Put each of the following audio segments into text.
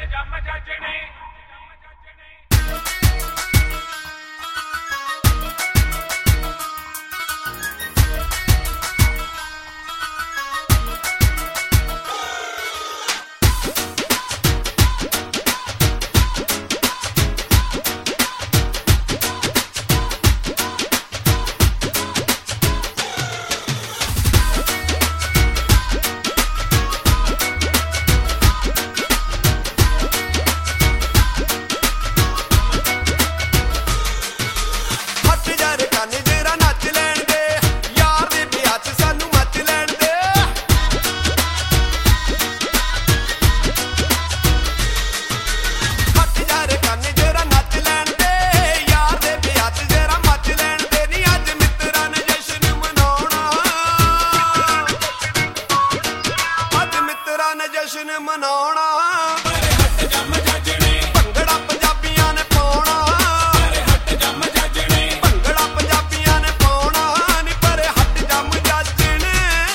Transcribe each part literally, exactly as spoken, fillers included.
ਜਸ਼ਨ ਮਨਾਉਣਾ ਹਟ ਜੰਮ ਜੱਜਣੇ ਭੰਗੜਾ ਪੰਜਾਬੀਆਂ ਨੇ ਪਾਉਣਾ ਹਟ ਜੰਮ ਜੱਜਣੇ ਭੰਗੜਾ ਪੰਜਾਬੀਆਂ ਨੇ ਪਾਉਣਾ ਨੀ ਪਰ ਹਟ ਜੰਮ ਜੱਜਣੇ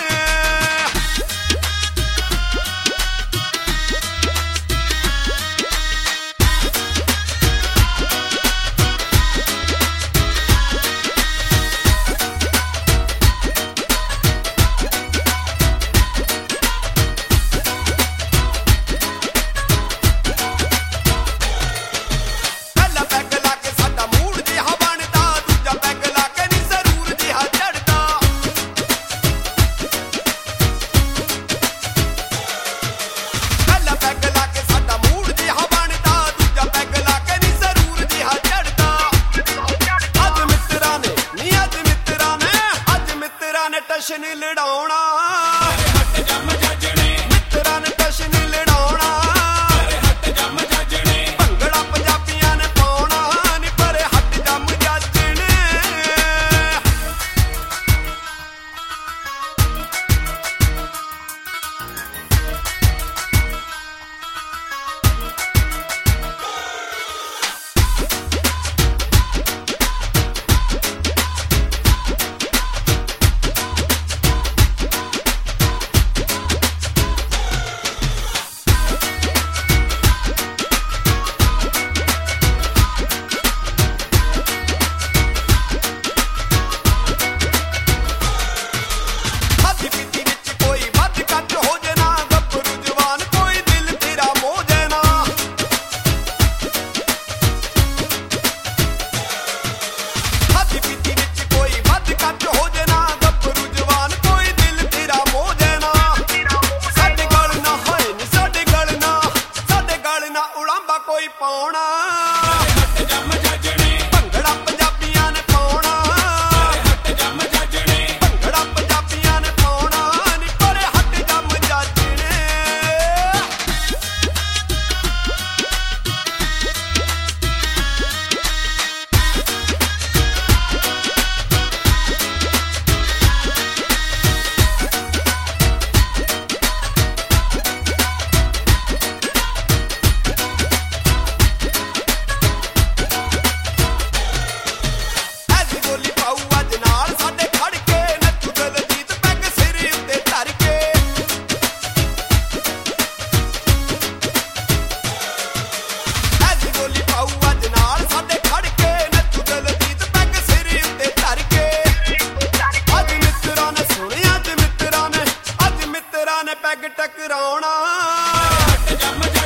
ਟਸ਼ਨ ਲੜਾਉਣਾ ਹਟ ਜੰਮ ਜੱਜਣੇ ਮਿੱਤਰਾਂ ਨੇ ਟਸ਼ਨ ਲੜਾਉਣਾ ਹਟ ਜੰਮ ਜੱਜਣੇ ਭੰਗੜਾ ਪੰਜਾਬੀਆਂ ਨੇ ਪਾਉਣਾ ਨੀ ਪਰ ਹਟ ਜੰਮ ਜੱਜਣੇ ਕੋਈ ਪਾਉਣਾ ਹਟ ਜੰਮ ਜੱਜਣੇ ਭੰਗੜਾ ਪੰਜਾਬੀਆਂ ਨੇ ਪਾਉਣਾ ਹਟ ਜੰਮ ਜੱਜਣੇ ਭੰਗੜਾ ਪੰਜਾਬੀਆਂ ਨੇ ਪਾਉਣਾ ਨੀ ਪਰ ਹਟ ਜੰਮ ਜੱਜਣੇ ਪੈਗ ਟਕਰਾਉਣਾ ਹਟ ਜੰਮ